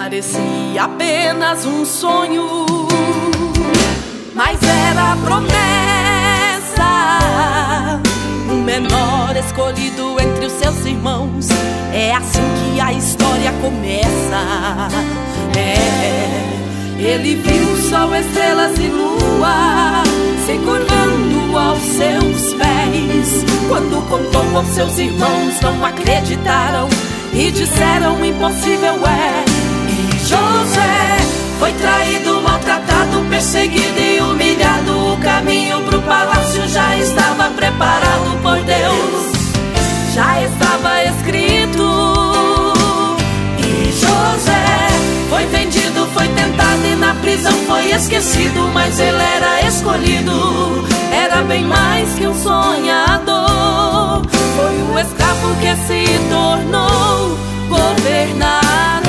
Parecia apenas um sonho, mas era a promessa, o menor escolhido entre os seus irmãos. É assim que a história começa. Ele viu sol, estrelas e lua se curvando aos seus pés. Quando contou aos seus irmãos, não acreditaram e disseram: impossível é. E José foi traído, maltratado, perseguido e humilhado. O caminho pro palácio já estava preparado por Deus, já estava escrito. E José foi vendido, foi tentado e na prisão foi esquecido. Mas ele era escolhido, era bem mais que um sonhador. Foi um escravo que se tornou governador.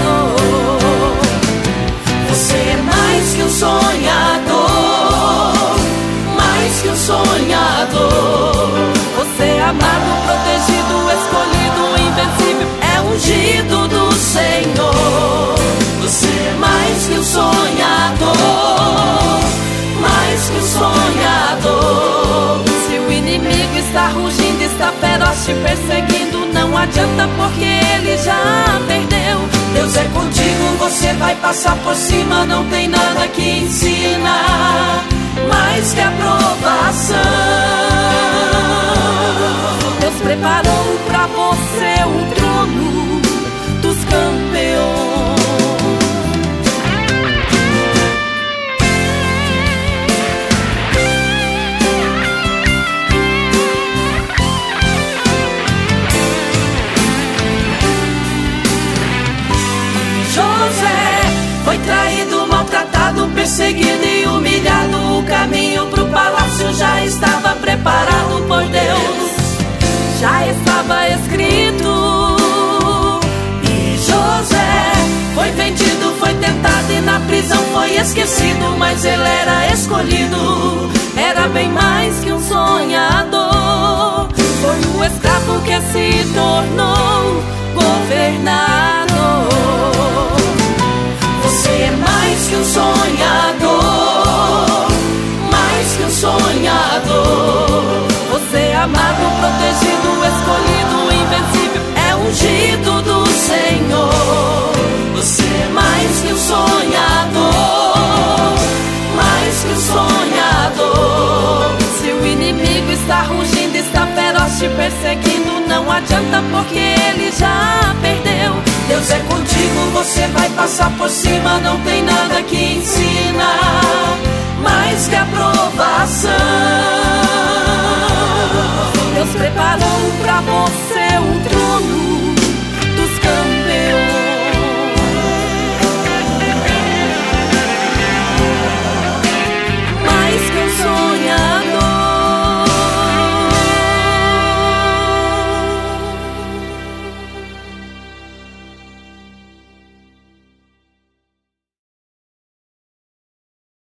Você é mais que um sonhador, mais que um sonhador. Você é amado, protegido, escolhido, invencível, é ungido do Senhor. Você é mais que um sonhador, mais que um sonhador. Se o inimigo está rugindo, está feroz te perseguindo, não adianta porque ele já perdeu. Deus é contigo, você vai passar por cima. Não tem nada que ensina mais que a provação. Deus preparou pra você o trono dos campeões. Foi traído, maltratado, perseguido e humilhado. O caminho pro palácio já estava preparado por Deus, já estava escrito. E José foi vendido, foi tentado e na prisão foi esquecido. Mas ele era escolhido, era bem mais que um sonhador. Foi o escravo que se tornou governador. Você é mais que um sonhador, mais que um sonhador. Você é amado, protegido, escolhido, invencível, é ungido do Senhor. Você é mais que um sonhador, mais que um sonhador. Se o inimigo está rugindo, está feroz te perseguindo, não adianta porque ele já perdeu. Deus é contigo, você vai passar por cima. Não tem nada